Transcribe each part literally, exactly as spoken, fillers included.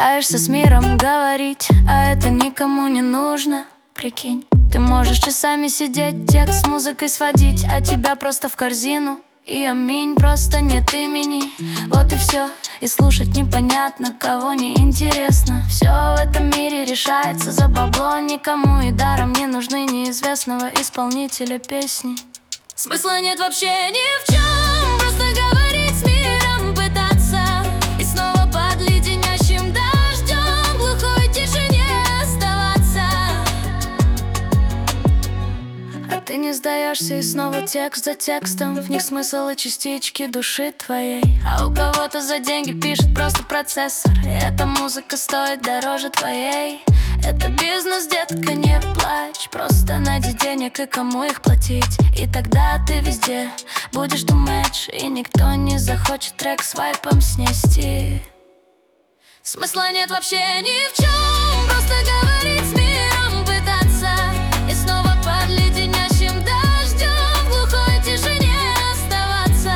Пытаешься с миром говорить, а это никому не нужно. Прикинь, ты можешь часами сидеть, текст с музыкой сводить, а тебя просто в корзину. И аминь, просто нет имени. Вот и все, и слушать непонятно, кого не интересно. Все в этом мире решается за бабло, никому и даром не нужны неизвестного исполнителя песни. Смысла нет вообще ни в чем, просто говорить с миром пытаться, и снова под леденящим дождем в глухой тишине оставаться. А ты не сдаешься, и снова текст за текстом, в них смысл и частички души твоей. А у кого-то за деньги пишет просто процессор, и эта музыка стоит дороже твоей. Это бизнес, детка, не плачь, просто найди денег и кому их платить, и тогда ты везде будешь too much, и никто не захочет трек свайпом снести. Смысла нет вообще ни в чем, просто говорить с миром пытаться, и снова под леденящим дождем в глухой тишине оставаться.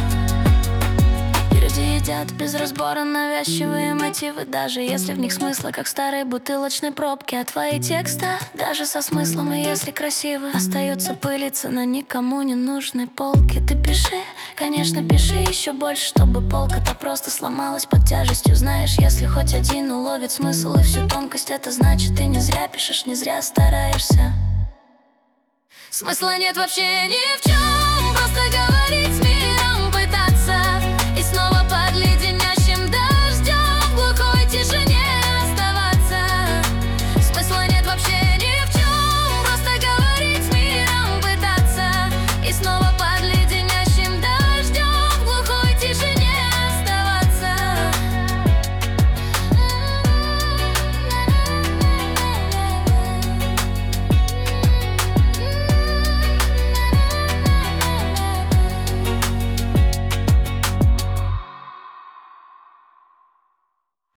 И люди едят без разбора навязчивые мотивы, даже если в них смысла, как старые бутылочные пробки. А твои тексты, даже со смыслом, и если красивы, остаются пылиться на никому не нужной полке. Ты пиши, конечно, пиши еще больше, чтобы полка-то просто сломалась под тяжестью. Знаешь, если хоть один уловит смысл и всю тонкость, это значит, ты не зря пишешь, не зря стараешься. Смысла нет вообще ни в чем, просто говори.